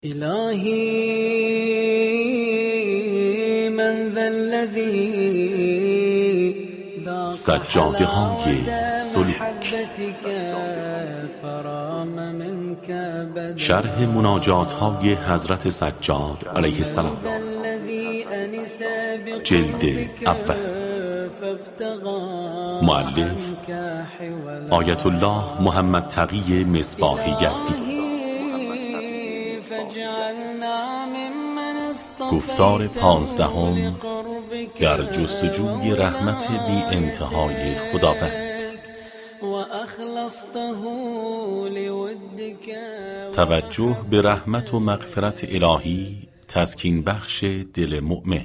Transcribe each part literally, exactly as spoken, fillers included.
الهی من ذا الذی سجاده های سلوک، شرح مناجات های حضرت سجاد علیه السلام، جلد اول، مؤلف آیت الله محمد تقی مصباح یزدی. گفتار پانزدهم در جستجوی رحمت بی انتهای خداوند. توجه به رحمت و مغفرت الهی تسکین بخش دل مؤمن.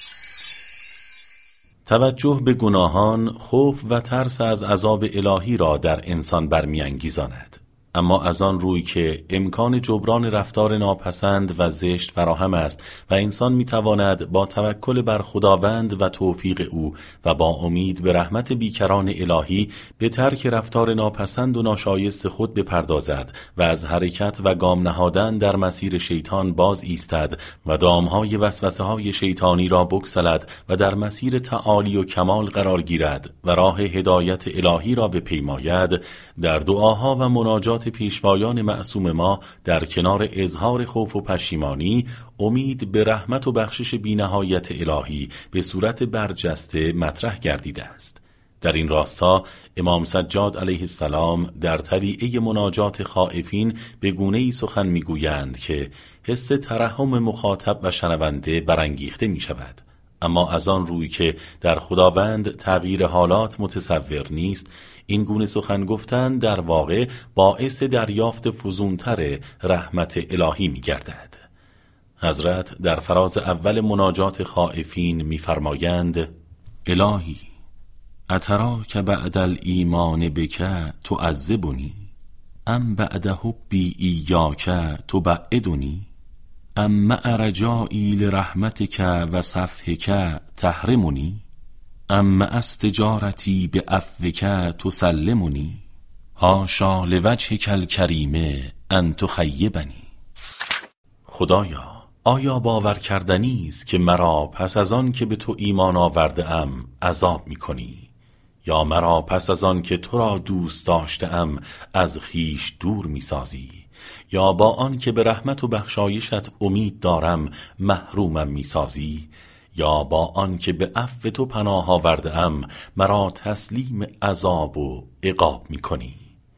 توجه به گناهان خوف و ترس از عذاب الهی را در انسان برمی‌انگیزاند، اما از آن روی که امکان جبران رفتار ناپسند و زشت فراهم است و انسان میتواند با توکل بر خداوند و توفیق او و با امید به رحمت بیکران الهی به ترک رفتار ناپسند و ناشایست خود بپردازد و از حرکت و گام نهادن در مسیر شیطان باز ایستد و دامهای وسوسه های شیطانی را بگسلد و در مسیر تعالی و کمال قرار گیرد و راه هدایت الهی را بپیماید، در دعاها و مناجات پیشوایان معصوم ما در کنار اظهار خوف و پشیمانی امید به رحمت و بخشش بی‌نهایت الهی به صورت برجسته مطرح گردیده است. در این راستا امام سجاد علیه السلام در طلیعه مناجات خائفین به گونه‌ای سخن میگویند که حس ترحم مخاطب و شنونده برانگیخته می شود، اما از آن روی که در خداوند تغییر حالات متصور نیست، این گونه سخن گفتن در واقع باعث دریافت فزونتر رحمت الهی می گردد. حضرت در فراز اول مناجات خائفین می فرمایند: الهی اتراک بعد الایمان بک تعذبنی ام بعد حبی ایاک تبعدنی ام مع رجائی لرحمتک و صفحک تحرمنی ام مع استجارتی بعفوک تسلمنی حاشا لوجهک الکریم ان تخیبنی. خدایا، آیا باور کردنی است که مرا پس از آن که به تو ایمان آورده ام عذاب می کنی، یا مرا پس از آن که تو را دوست داشته ام از خویش دور می سازی، یا با آن که به رحمت و بخشایشت امید دارم محرومم می سازی، یا با آن که به عفو تو پناه آورده ام مرا تسلیم عذاب و عقاب می کنی.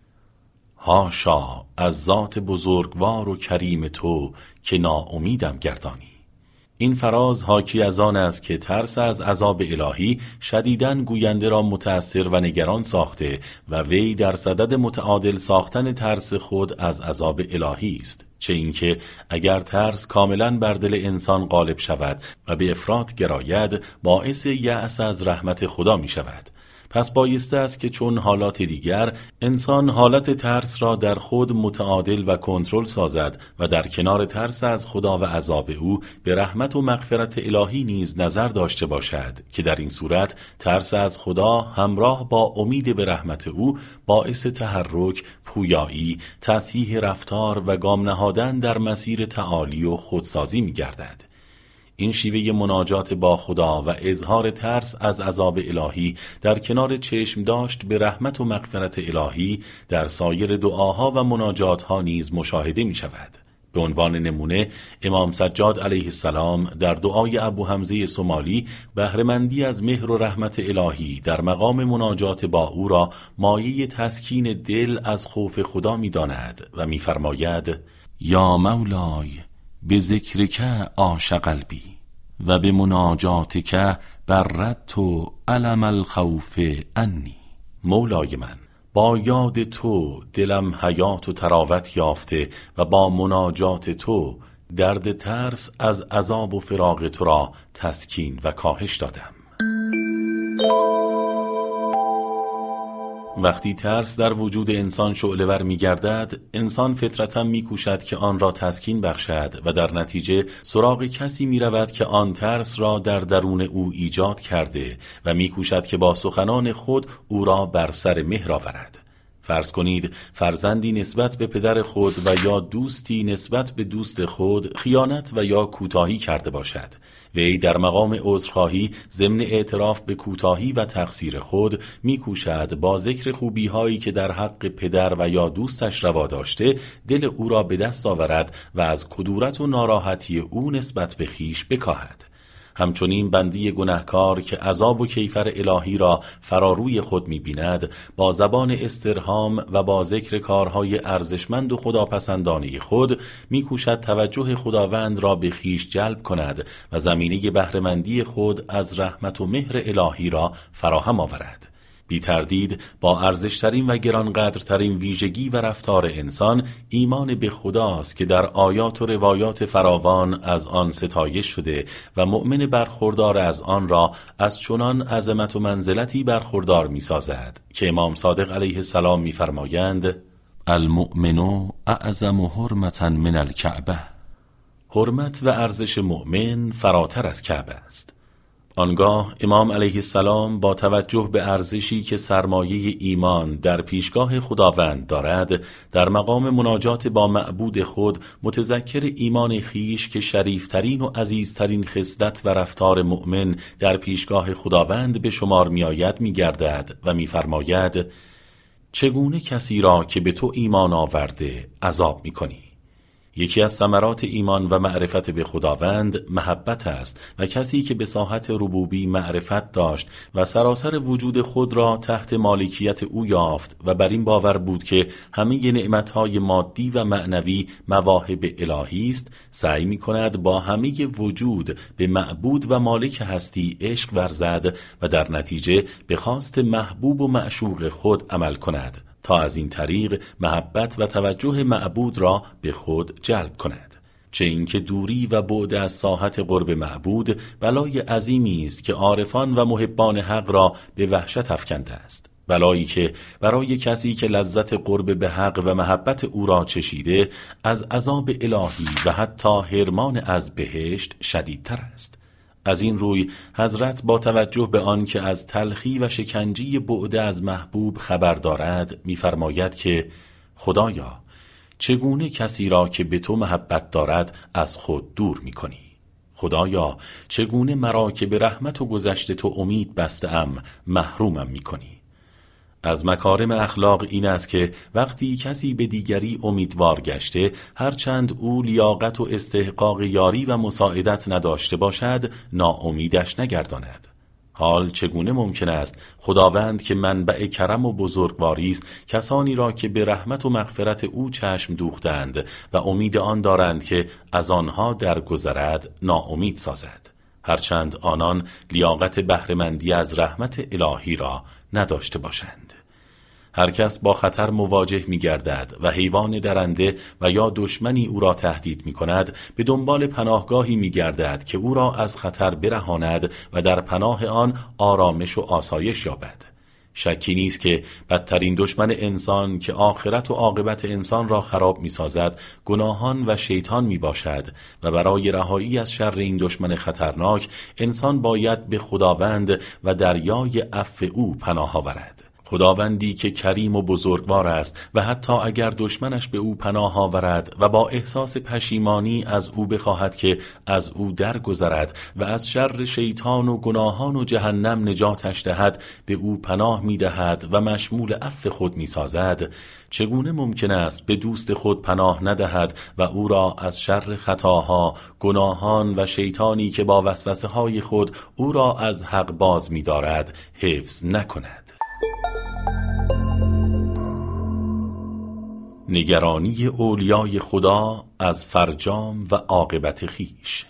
حاشا از ذات بزرگوار و کریم تو که ناامیدم گردانی. این فراز حاکی از آن است که ترس از عذاب الهی شدیداً گوینده را متأثر و نگران ساخته و وی در صدد متعادل ساختن ترس خود از عذاب الهی است، چه اینکه اگر ترس کاملاً بر دل انسان غالب شود و به افراط گراید باعث یأس از رحمت خدا می شود. پس بایسته است که چون حالات دیگر انسان حالت ترس را در خود متعادل و کنترل سازد و در کنار ترس از خدا و عذاب او به رحمت و مغفرت الهی نیز نظر داشته باشد که در این صورت ترس از خدا همراه با امید به رحمت او باعث تحرک، پویایی، تصحیح رفتار و گام نهادن در مسیر تعالی و خودسازی می گردد. این شیوه مناجات با خدا و اظهار ترس از عذاب الهی در کنار چشم داشت به رحمت و مغفرت الهی در سایر دعاها و مناجاتها نیز مشاهده می شود. به عنوان نمونه امام سجاد علیه السلام در دعای ابو حمزه سومالی بهره‌مندی از مهر و رحمت الهی در مقام مناجات با او را مایه تسکین دل از خوف خدا می داند و می فرماید: یا مولای به ذکرک عاش قلبی و به مناجاتک بررت علم الخوف عنی. مولای من، با یاد تو دلم حیات و تراوت یافته و با مناجات تو درد ترس از عذاب و فراق تو را تسکین و کاهش دادم. وقتی ترس در وجود انسان شعله‌ور می‌گردد، انسان فطرتاً می‌کوشد که آن را تسکین بخشد و در نتیجه سراغ کسی می‌رود که آن ترس را در درون او ایجاد کرده و می‌کوشد که با سخنان خود او را بر سر مهر آورد. فرض کنید فرزندی نسبت به پدر خود و یا دوستی نسبت به دوست خود خیانت و یا کوتاهی کرده باشد. وی در مقام عذرخواهی ضمن اعتراف به کوتاهی و تقصیر خود میکوشد با ذکر خوبی هایی که در حق پدر و یا دوستش روا داشته دل او را به دست آورد و از کدورت و ناراحتی او نسبت به خیش بکاهد. همچنین بندی گناهکار که عذاب و کیفر الهی را فراروی خود می‌بیند، با زبان استرهام و با ذکر کارهای ارزشمند و خداپسندانه خود می‌کوشد توجه خداوند را به خویش جلب کند و زمینه بهره‌مندی خود از رحمت و مهر الهی را فراهم آورد. بی تردید با ارزشترین و گرانقدرترین ویژگی و رفتار انسان ایمان به خداست که در آیات و روایات فراوان از آن ستایش شده و مؤمن برخوردار از آن را از چنان عظمت و منزلتی برخوردار می سازد که امام صادق علیه السلام می فرمایند: المؤمن اعظم حرمتا من الکعبه. حرمت و ارزش مؤمن فراتر از کعبه است. آنگاه امام علیه السلام با توجه به ارزشی که سرمایه ایمان در پیشگاه خداوند دارد، در مقام مناجات با معبود خود متذکر ایمان خیش که شریفترین و عزیزترین خصلت و رفتار مؤمن در پیشگاه خداوند به شمار می آید می گردد و می فرماید: چگونه کسی را که به تو ایمان آورده عذاب می کنی؟ یکی از ثمرات ایمان و معرفت به خداوند محبت است و کسی که به ساحت ربوبی معرفت داشت و سراسر وجود خود را تحت مالکیت او یافت و بر این باور بود که همه نعمتهای مادی و معنوی مواهب الهی است، سعی می کند با همه وجود به معبود و مالک هستی عشق ورزد و در نتیجه به خواست محبوب و معشوق خود عمل کند تا از این طریق محبت و توجه معبود را به خود جلب کند. چه اینکه دوری و بعد از ساحت قرب معبود بلای عظیمی است که عارفان و محبان حق را به وحشت افکنده است. بلایی که برای کسی که لذت قرب به حق و محبت او را چشیده از عذاب الهی و حتی حرمان از بهشت شدیدتر است. از این روی حضرت با توجه به آن که از تلخی و شکنجه بعد از محبوب خبر دارد می‌فرماید که خدایا چگونه کسی را که به تو محبت دارد از خود دور می‌کنی؟ خدایا چگونه مرا که به رحمت و گذشت تو امید بسته‌ام محرومم می‌کنی؟ از مکارم اخلاق این است که وقتی کسی به دیگری امیدوار گشته، هرچند او لیاقت و استحقاق یاری و مساعدت نداشته باشد، ناامیدش نگرداند. حال چگونه ممکن است خداوند که منبع کرم و بزرگواری است کسانی را که به رحمت و مغفرت او چشم دوختند و امید آن دارند که از آنها درگذرد ناامید سازد، هرچند آنان لیاقت بهره‌مندی از رحمت الهی را نداشته باشند. هر کس با خطر مواجه می گردد و حیوان درنده و یا دشمنی او را تهدید می کند، به دنبال پناهگاهی می گردد که او را از خطر برهاند و در پناه آن آرامش و آسایش یابد. شکی نیست که بدترین دشمن انسان که آخرت و عاقبت انسان را خراب می سازد گناهان و شیطان می باشد و برای رهایی از شر این دشمن خطرناک انسان باید به خداوند و دریای عفو او پناه آورد. خداوندی که کریم و بزرگوار است و حتی اگر دشمنش به او پناه آورد و با احساس پشیمانی از او بخواهد که از او درگذرد و از شر شیطان و گناهان و جهنم نجاتش دهد، به او پناه می دهد و مشمول عفو خود می سازد، چگونه ممکن است به دوست خود پناه ندهد و او را از شر خطاها، گناهان و شیطانی که با وسوسه های خود او را از حق باز می دارد حفظ نکند؟ نگرانی اولیای خدا از فرجام و عاقبت خویش.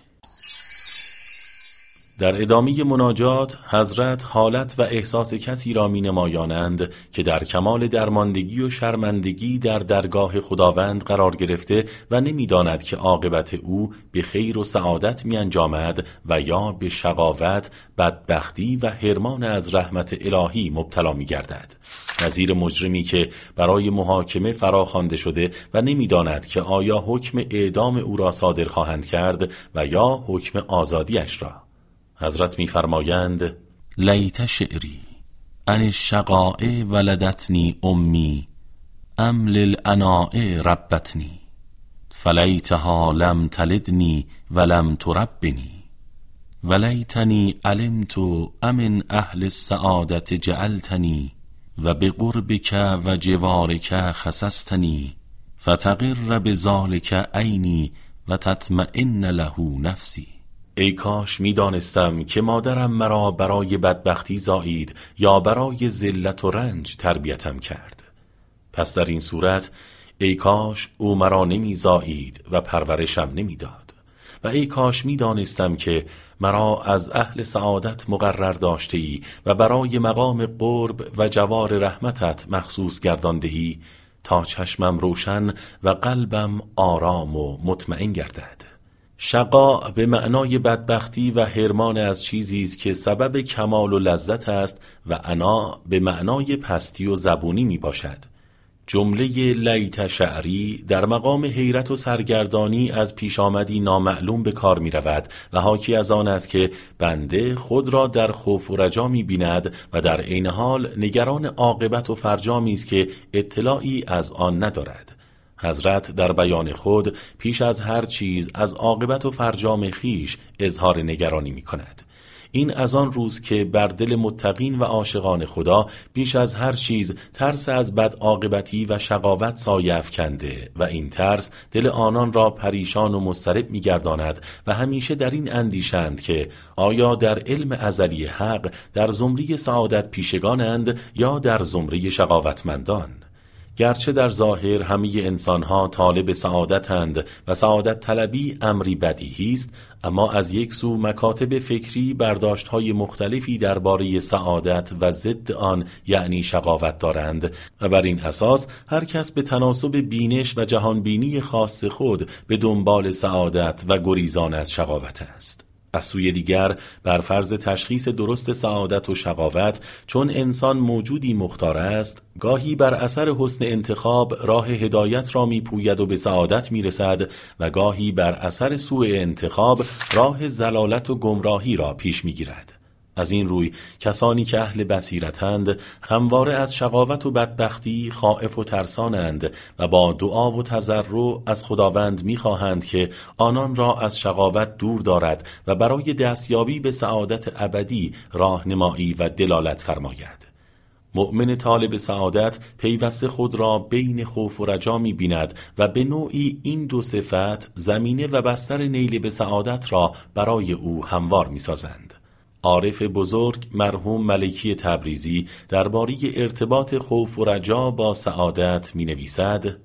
در ادامه مناجات حضرت حالت و احساس کسی را می نمایانند که در کمال درماندگی و شرمندگی در درگاه خداوند قرار گرفته و نمی داند که عاقبت او به خیر و سعادت می انجامد و یا به شقاوت، بدبختی و حرمان از رحمت الهی مبتلا می گردد. نظیر مجرمی که برای محاکمه فراخوانده شده و نمی داند که آیا حکم اعدام او را صادر خواهند کرد و یا حکم آزادیش را. حضرت می فرمایند: لیت شعری ان الشقاء ولدتنی امی ام للعناء ربتنی فلیتها لم تلدنی ولم تربنی ولیتنی علمت امن اهل السعادت جعلتنی و بقربک و جوارک خصصتنی فتقر بذلک عینی و تطمئن له نفسی. ای کاش می دانستم که مادرم مرا برای بدبختی زایید یا برای ذلت و رنج تربیتم کرد. پس در این صورت ای کاش او مرا نمی زایید و پرورشم نمی داد و ای کاش می دانستم که مرا از اهل سعادت مقرر داشته ای و برای مقام قرب و جوار رحمتت مخصوص گرداندهی تا چشمم روشن و قلبم آرام و مطمئن گردد. شقا به معنای بدبختی و حرمان از چیزی است که سبب کمال و لذت است و عنا به معنای پستی و زبونی می باشد. جمله لیت شعری در مقام حیرت و سرگردانی از پیش آمدی نامعلوم به کار می رود و حاکی از آن است که بنده خود را در خوف و رجا می بیند و در عین حال نگران عاقبت و فرجامی است که اطلاعی از آن ندارد. حضرت در بیان خود پیش از هر چیز از عاقبت و فرجام خیش اظهار نگرانی می کند. این از آن روز که بر دل متقین و عاشقان خدا بیش از هر چیز ترس از بد عاقبتی و شقاوت سایه افکنده و این ترس دل آنان را پریشان و مضطرب می‌گرداند و همیشه در این اندیشند که آیا در علم ازلی حق در زمره سعادت پیشگانند یا در زمره شقاوتمندان. گرچه در ظاهر همه انسانها طالب سعادتند و سعادت طلبی امری بدیهی است، اما از یک سو مکاتب فکری برداشت‌های مختلفی درباره سعادت و ضد آن یعنی شقاوت دارند و بر این اساس هر کس به تناسب بینش و جهانبینی خاص خود به دنبال سعادت و گریزان از شقاوت است. از سوی دیگر بر فرض تشخیص درست سعادت و شقاوت چون انسان موجودی مختار است، گاهی بر اثر حسن انتخاب راه هدایت را می پوید و به سعادت می رسد و گاهی بر اثر سوء انتخاب راه ضلالت و گمراهی را پیش می گیرد. از این روی کسانی که اهل بصیرتند همواره از شقاوت و بدبختی خائف و ترسانند و با دعا و تضرع از خداوند می‌خواهند که آنان را از شقاوت دور دارد و برای دستیابی به سعادت ابدی راهنمایی و دلالت فرماید. مؤمن طالب سعادت پیوسته خود را بین خوف و رجا می بیند و به نوعی این دو صفت زمینه و بستر نیل به سعادت را برای او هموار می سازند. عارف بزرگ مرحوم ملکی تبریزی درباره ارتباط خوف و رجا با سعادت می نویسد: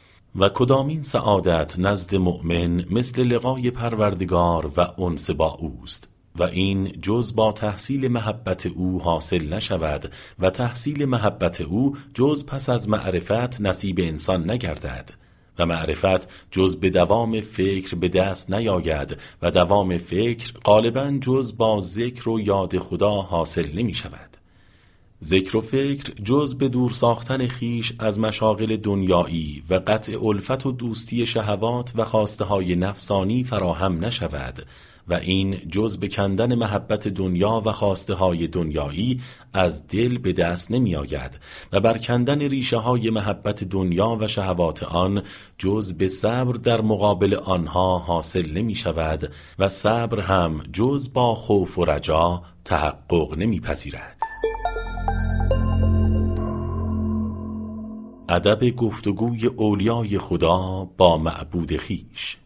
و کدامین سعادت نزد مؤمن مثل لقای پروردگار و انس با اوست و این جز با تحصیل محبت او حاصل نشود و تحصیل محبت او جز پس از معرفت نصیب انسان نگردد و معرفت جز به دوام فکر به دست نیاید و دوام فکر غالباً جز با ذکر و یاد خدا حاصل نمی شود. ذکر و فکر جز به دور ساختن خیش از مشاغل دنیایی و قطع الفت و دوستی شهوات و خواسته های نفسانی فراهم نشود و این جز به کندن محبت دنیا و خواسته های دنیایی از دل به دست نمی آید و بر کندن ریشه های محبت دنیا و شهوات آن جز به صبر در مقابل آنها حاصل نمی شود و صبر هم جز با خوف و رجا تحقق نمی پذیرد. ادب گفتگوی اولیای خدا با معبود خیش.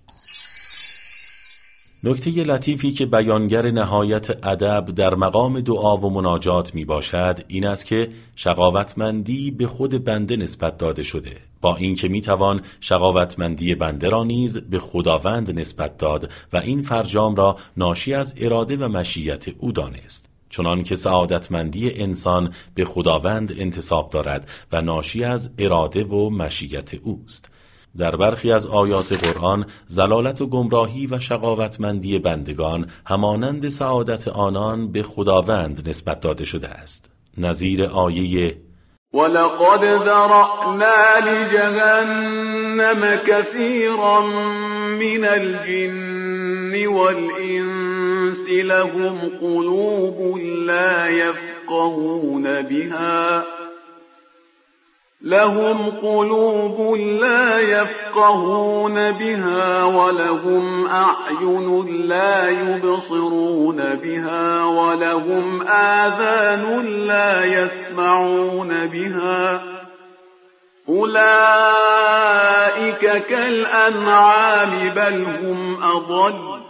نکته لطیفی که بیانگر نهایت ادب در مقام دعا و مناجات می باشد این است که شقاوتمندی به خود بنده نسبت داده شده، با اینکه می توان شقاوتمندی بنده را نیز به خداوند نسبت داد و این فرجام را ناشی از اراده و مشیت او دانست، چنان که سعادتمندی انسان به خداوند انتساب دارد و ناشی از اراده و مشیت اوست. در برخی از آیات قرآن ضلالت و گمراهی و شقاوتمندی بندگان همانند سعادت آنان به خداوند نسبت داده شده است. نظیر آیه وَلَقَدْ ذَرَأْنَا لِجَهَنَّمَ كَثِيرًا مِنَ الْجِنِّ وَالْإِنسِ لَهُمْ قُلُوبٌ لَا يَفْقَهُونَ بِهَا لهم قلوب لا يفقهون بها ولهم أعين لا يبصرون بها ولهم آذان لا يسمعون بها أولئك كالأنعام بل هم أضل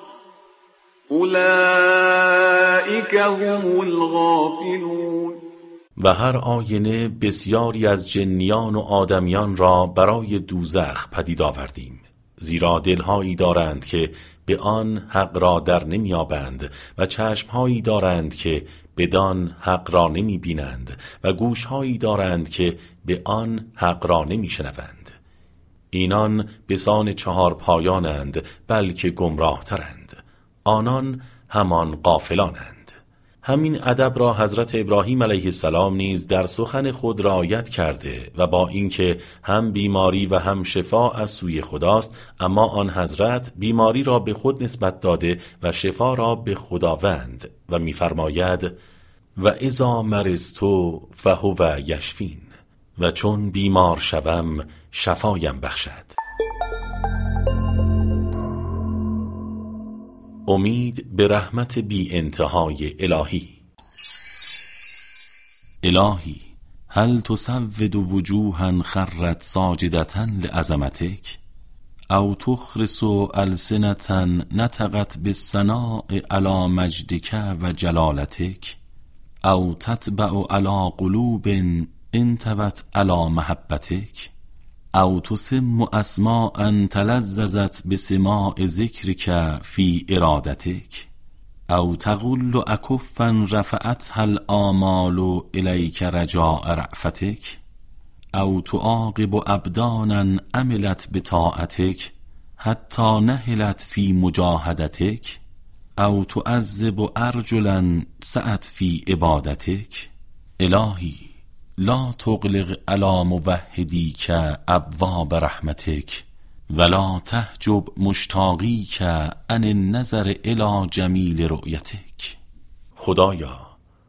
أولئك هم الغافلون. و هر آینه بسیاری از جنیان و آدمیان را برای دوزخ پدید آوردیم، زیرا دلهایی دارند که به آن حق را در نمیابند و چشمهایی دارند که بدان حق را نمی بینند و گوشهایی دارند که به آن حق را نمی شنوند. اینان بسان چهار پایانند بلکه گمراه ترند، آنان همان غافلانند. همین ادب را حضرت ابراهیم علیه السلام نیز در سخن خود رعایت کرده و با اینکه هم بیماری و هم شفا از سوی خداست، اما آن حضرت بیماری را به خود نسبت داده و شفا را به خداوند و می‌فرماید و اذا مرضت فهو یشفین، و چون بیمار شوم شفایم بخشد. امید به رحمت بی انتهای الهی. الهی هل تسود وجوها خرت ساجدة لعظمتك او تخرس ألسنة نطقت بالثناء على مجدك و جلالتك او تطبع على قلوب انطوت على محبتك او تسم اسماء تلذذت بسماع ذکرک فی ارادتک او تغل اکفا رفعتها الآمال الیک رجاء رأفتک او تعاقب ابدانا عملت بطاعتک حتی نهلت فی مجاهدتک او تعذب ارجلا سعت فی عبادتک. الهی لا تغلق على موحدیک ابواب رحمتک ولا تحجب مشتاقیک عن النظر الی جمیل رؤیتک. خدایا،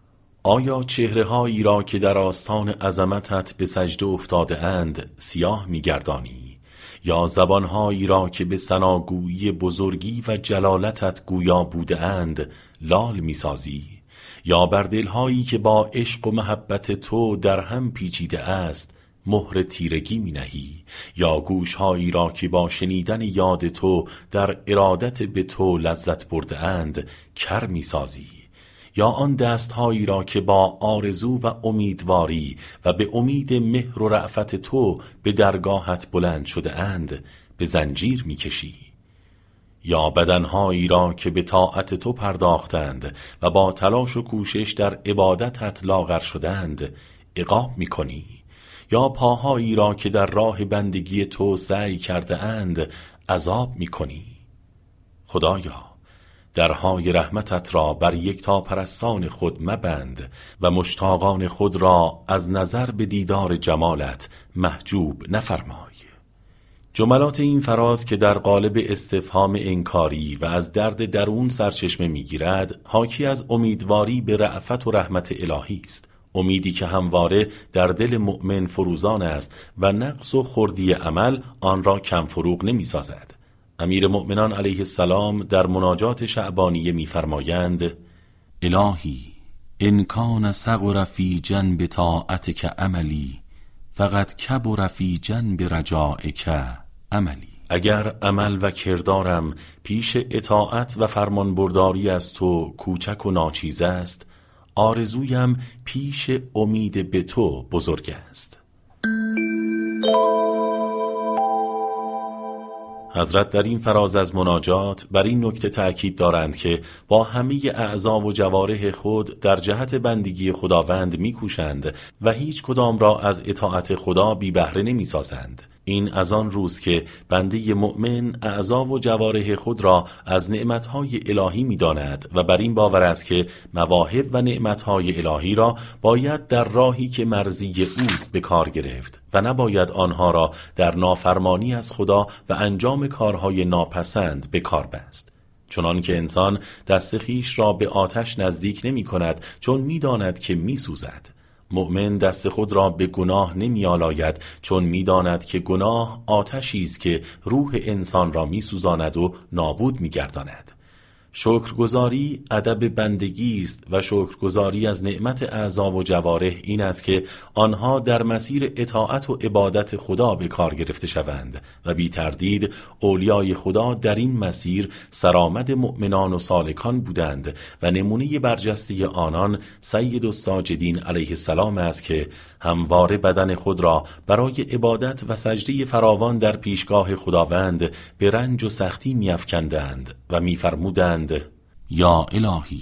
آیا چهره‌هایی را که در آستان عظمتت به سجده افتاده اند سیاه می‌گردانی، یا زبانهایی را که به ثناگویی بزرگی و جلالتت گویا بوده اند لال می‌سازی، یا بر دلهایی که با عشق و محبت تو در هم پیچیده است مهر تیرگی می نهی، یا گوشهایی را که با شنیدن یاد تو در ارادت به تو لذت برده اند کر می سازی، یا آن دستهایی را که با آرزو و امیدواری و به امید مهر و رأفت تو به درگاهت بلند شده اند به زنجیر می کشی، یا بدنهایی را که به طاعت تو پرداختند و با تلاش و کوشش در عبادتت لاغر شدند عقاب می کنی، یا پاهایی را که در راه بندگی تو سعی کرده اند عذاب می کنی. خدایا، درهای رحمتت را بر یکتا پرستان خود مبند و مشتاقان خود را از نظر به دیدار جمالت محجوب نفرمای. جملات این فراز که در قالب استفهام انکاری و از درد درون سرچشمه میگیرد حاکی از امیدواری به رأفت و رحمت الهی است، امیدی که همواره در دل مؤمن فروزان است و نقص و خردی عمل آن را کم فروغ نمی سازد. امیر مؤمنان علیه السلام در مناجات شعبانیه می‌فرمایند: الهی ان کان صغر فی جنب طاعتک عملی فقط کبر فی جنب رجائک عملی. اگر عمل و کردارم پیش اطاعت و فرمانبرداری از تو کوچک و ناچیز است، آرزویم پیش امید به تو بزرگ است. حضرت در این فراز از مناجات بر این نکته تأکید دارند که با همه اعضا و جوارح خود در جهت بندگی خداوند می‌کوشند و هیچ کدام را از اطاعت خدا بی بهره نمی‌سازند. این از آن روز که بنده مؤمن اعضا و جوارح خود را از نعمتهای الهی می‌داند و بر این باور است که مواهب و نعمتهای الهی را باید در راهی که مرضی اوست به کار گرفت و نباید آنها را در نافرمانی از خدا و انجام کارهای ناپسند به کار بست. چنان که انسان دست خویش را به آتش نزدیک نمی کند چون می داند که می سوزد. مؤمن دست خود را به گناه نمی آلاید، چون می داند که گناه آتشی است که روح انسان را می سوزاند و نابود می گرداند. شکرگزاری ادب بندگی است و شکرگزاری از نعمت اعضا و جوارح این است که آنها در مسیر اطاعت و عبادت خدا به کار گرفته شوند و بی تردید اولیای خدا در این مسیر سرآمد مؤمنان و سالکان بودند و نمونه برجسته آنان سید الساجدین علیه السلام است که همواره بدن خود را برای عبادت و سجده فراوان در پیشگاه خداوند به رنج و سختی می‌افکندند و می‌فرمودند: یا الهی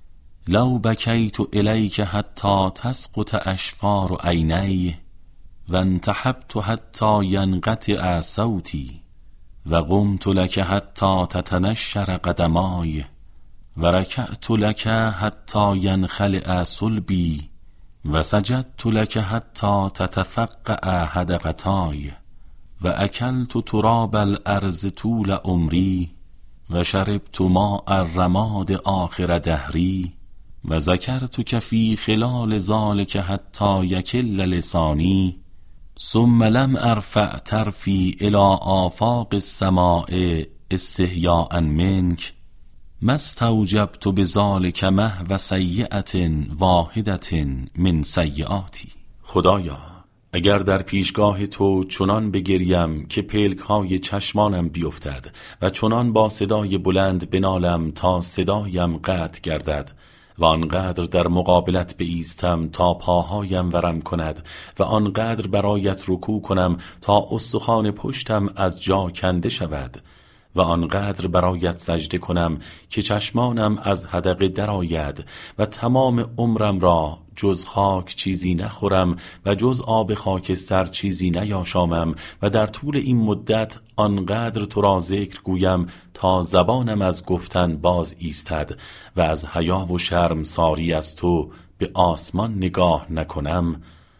لو بکیت الیک حتی تسقط اشفار عینی و انتحبت حتی ینقطع صوتی و قمت لک حتی تتنشر قدمای و رکعت لک حتی ینخلع صلبی و سجدت لک حتی تتفقع حدقتای و اکلت تراب الارض طول عمری و شربت ماء الرماد آخر دهری و ذکرتک فی خلال ذلک حتی یکل لسانی ثم لم ارفع طرفی الی آفاق السماء استحیاء منک ما استوجبت بذلک محو سیئة واحدة من سیئاتی. خدایا اگر در پیشگاه تو چنان بگریم که پلک های چشمانم بیفتد و چنان با صدای بلند بنالم تا صدایم قطع گردد و آنقدر در مقابلت بایستم تا پاهایم ورم کند و آنقدر برایت رکوع کنم تا استخوان پشتم از جا کنده شود و آنقدر برایت سجده کنم که چشمانم از حدقه درآید و تمام عمرم را جز خاک چیزی نخورم و جز آب خاکستر چیزی نیاشامم و در طول این مدت آنقدر تو را ذکر گویم تا زبانم از گفتن باز ایستد و از حیا و شرم ساری از تو به آسمان نگاه نکنم،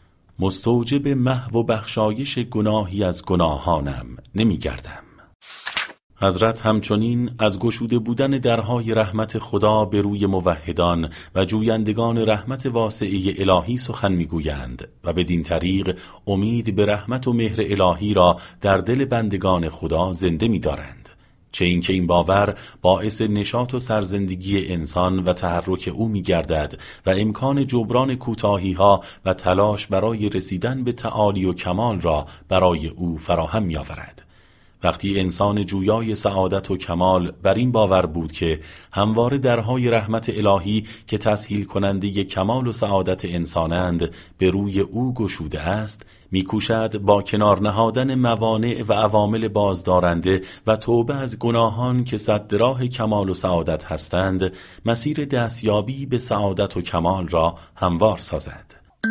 مستوجب محو و بخشایش گناهی از گناهانم نمی گردم. حضرت همچنین از گشوده بودن درهای رحمت خدا به روی موحدان و جویندگان رحمت واسعه الهی سخن میگویند و بدین طریق امید به رحمت و مهر الهی را در دل بندگان خدا زنده می‌دارند، چه اینکه این باور باعث نشاط و سرزندگی انسان و تحرک او می‌گردد و امکان جبران کوتاهی‌ها و تلاش برای رسیدن به تعالی و کمال را برای او فراهم می‌آورد. وقتی انسان جویای سعادت و کمال بر این باور بود که همواره درهای رحمت الهی که تسهیل کننده کمال و سعادت انسانند به روی او گشوده است، میکوشد با کنار نهادن موانع و عوامل بازدارنده و توبه از گناهان که سد راه کمال و سعادت هستند، مسیر دستیابی به سعادت و کمال را هموار سازد.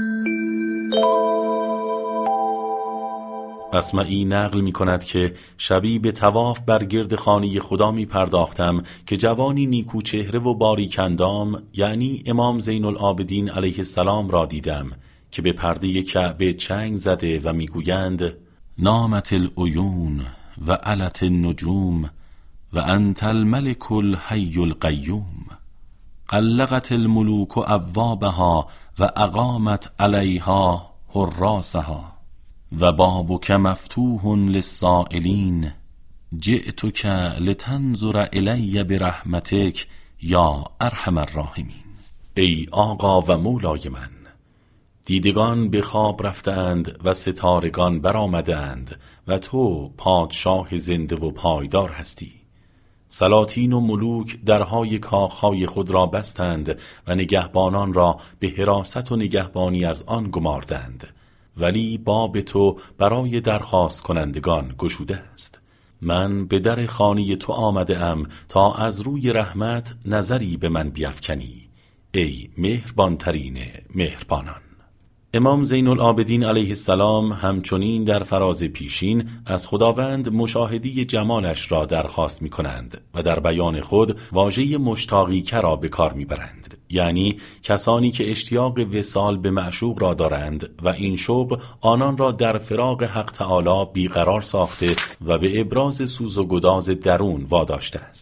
اسمعی نقل می کند که شبی به طواف بر گرد خانه خدا می پرداختم که جوانی نیکو چهره و باریک اندام، یعنی امام زین العابدین علیه السلام را دیدم که به پرده کعبه چنگ زده و می گویند: نامت العیون و علت النجوم و انت الملک الحی القیوم، قلقت الملوک ابوابها و اقامت علیها حراسها و بابک مفتوح للسائلین، جئتک لتنظر الی برحمتک یا ارحم الراحمین. ای آقا و مولای من، دیدگان به خواب رفتند و ستارگان برآمدند و تو پادشاه زنده و پایدار هستی. سلاطین و ملوک درهای کاخهای خود را بستند و نگهبانان را به حراست و نگهبانی از آن گماردند، ولی باب تو برای درخواست کنندگان گشوده است. من به در خانه تو آمده ام تا از روی رحمت نظری به من بیفکنی، ای مهربان ترین مهربانان. امام زین العابدین علیه السلام همچنین در فراز پیشین از خداوند مشاهدی جمالش را درخواست می کنند و در بیان خود واژه مشتاقی که را به کار می برند، یعنی کسانی که اشتیاق وصال به معشوق را دارند و این شوق آنان را در فراق حق تعالی بیقرار ساخته و به ابراز سوز و گداز درون واداشته است.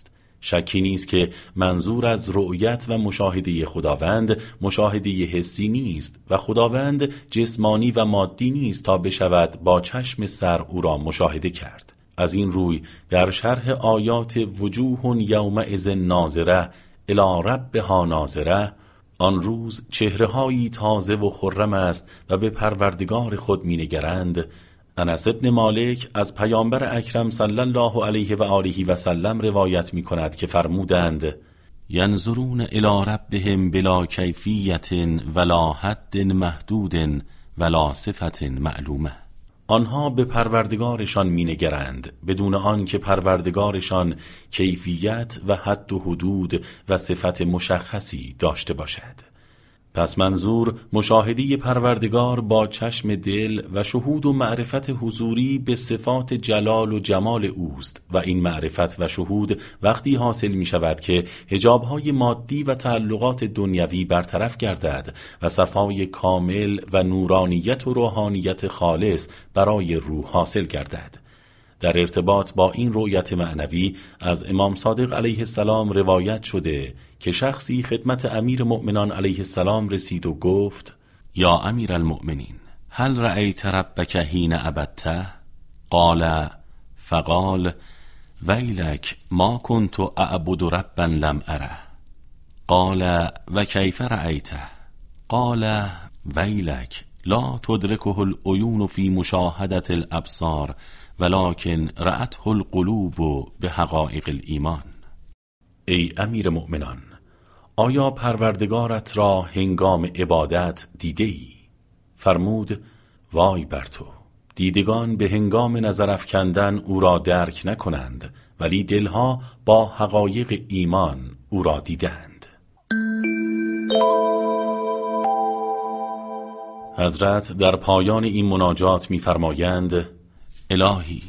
شکی نیست که منظور از رؤیت و مشاهده خداوند مشاهده حسی نیست و خداوند جسمانی و مادی نیست تا بشود با چشم سر او را مشاهده کرد. از این روی در شرح آیات وجوه یومئذ ناظره الی ربها ناظره، آن روز چهره‌هایی تازه و خرم است و به پروردگار خود می‌نگرند، انس ابن مالک از پیامبر اکرم صلی الله علیه و آله و سلم روایت می کند که فرمودند: ینظرون الی ربهم بلا کیفیت ولا حد محدود ولا صفت معلومه. آنها به پروردگارشان می نگرند بدون آن که پروردگارشان کیفیت و حد و حدود و صفت مشخصی داشته باشد. پس منظور مشاهده پروردگار با چشم دل و شهود و معرفت حضوری به صفات جلال و جمال اوست و این معرفت و شهود وقتی حاصل می شود که حجابهای مادی و تعلقات دنیوی برطرف گردد و صفای کامل و نورانیت و روحانیت خالص برای روح حاصل گردد. در ارتباط با این رؤیت معنوی از امام صادق علیه السلام روایت شده که شخصی خدمت امیر مؤمنان علیه السلام رسید و گفت: یا امیر المؤمنین، هل رأیت ربک حین عبدته؟ قال فقال ویلک ما کنت اعبد ربا لم اره. قال و کیف رأیته؟ قال ویلک لا تدرکه العیون فی مشاهدة الابصار ولكن رأته القلوب به حقائق الایمان. ای امیر مؤمنان، آیا پروردگارت را هنگام عبادت دیده ای؟ فرمود: وای بر تو، دیدگان به هنگام نظر افکندن او را درک نکنند، ولی دلها با حقایق ایمان او را دیدند. حضرت در پایان این مناجات می‌فرمایند: الهی،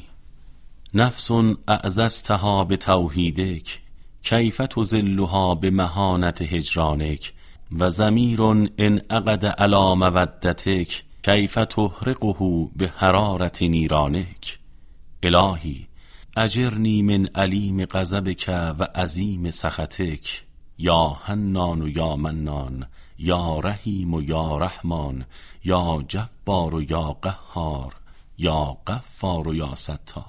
نفس اعززتها به توحیدک کیف تذلها به مهانت هجرانک و ضمیر انعقد علی مودتک کیف تحرقه به حرارت نیرانک. الهی اجرنی من علیم غضبک و عظیم سخطک یا حنان و یا منان یا رحیم و یا رحمان یا جبار و یا قهار یا غفار و یا ستار.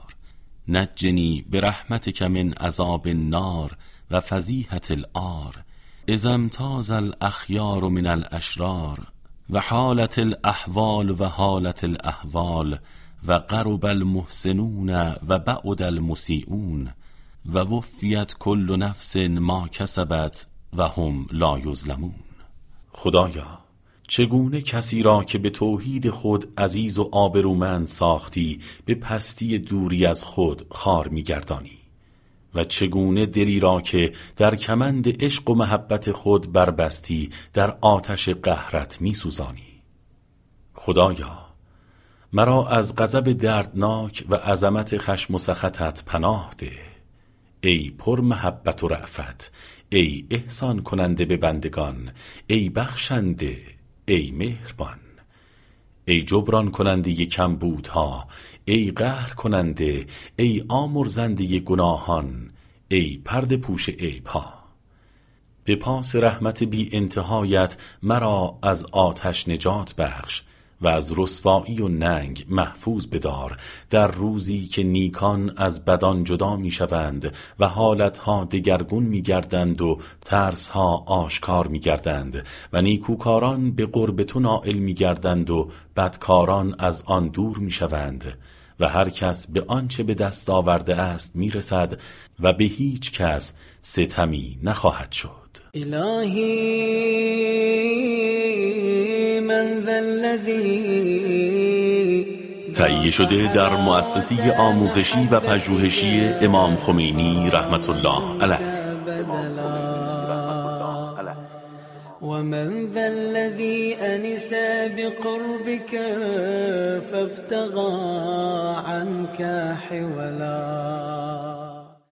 نجنی برحمتک من عذاب النار و فضیحة العار اذا امتاز الاخیار من الاشرار و حالت الاحوال و حالت الاحوال و قرب المحسنون و بعد المسیئون و وفیت کل نفس ما کسبت و هم لا یظلمون. خدایا، چگونه کسی را که به توحید خود عزیز و آبرومند ساختی به پستی دوری از خود خار می‌گردانی و چگونه دلی را که در کمند عشق و محبت خود بربستی در آتش قهرت می‌سوزانی. خدایا، مرا از غضب دردناک و عظمت خشم و سخطت پناه ده. ای پر محبت و رأفت، ای احسان کننده به بندگان، ای بخشنده، ای مهربان، ای جبران کننده کمبودها، ای قهر کننده، ای آمرزنده گناهان، ای پرده پوش عیبها. به پاس رحمت بی انتهایت مرا از آتش نجات بخش و از رسوایی و ننگ محفوظ بدار در روزی که نیکان از بدان جدا می شوند و حالتها دگرگون می گردند و ترسها آشکار می گردند و نیکوکاران به قرب تو نائل می گردند و بدکاران از آن دور می شوند و هر کس به آنچه به دست آورده است می رسد و به هیچ کس ستمی نخواهد شد. الهی من ذا الذی تهیه شده در مؤسسه آموزشی و پژوهشی امام خمینی رحمت الله علیه. ومن ذا الذي أنس بقربك فابتغى عنك حولا